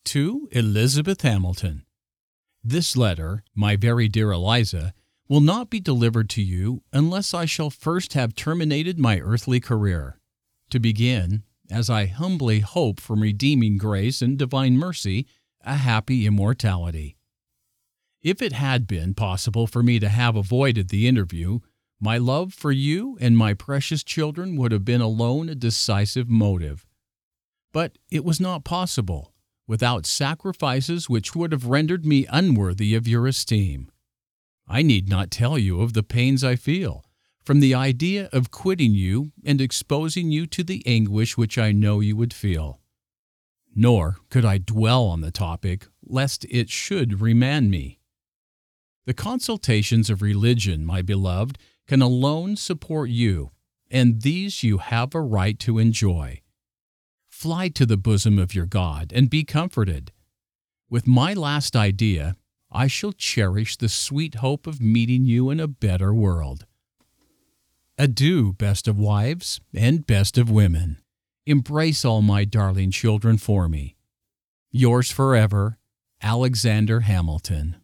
To Elizabeth Hamilton. This letter, my very dear Eliza, will not be delivered to you unless I shall first have terminated my earthly career. To begin, as I humbly hope from redeeming grace and divine mercy, a happy immortality. If it had been possible for me to have avoided the interview, my love for you and my precious children would have been alone a decisive motive. But it was not possible, without sacrifices which would have rendered me unworthy of your esteem. I need not tell you of the pains I feel, from the idea of quitting you and exposing you to the anguish which I know you would feel. Nor could I dwell on the topic, lest it should remand me. The consultations of religion, my beloved, can alone support you, and these you have a right to enjoy. Fly to the bosom of your God and be comforted. With my last idea, I shall cherish the sweet hope of meeting you in a better world. Adieu, best of wives and best of women. Embrace all my darling children for me. Yours forever, Alexander Hamilton.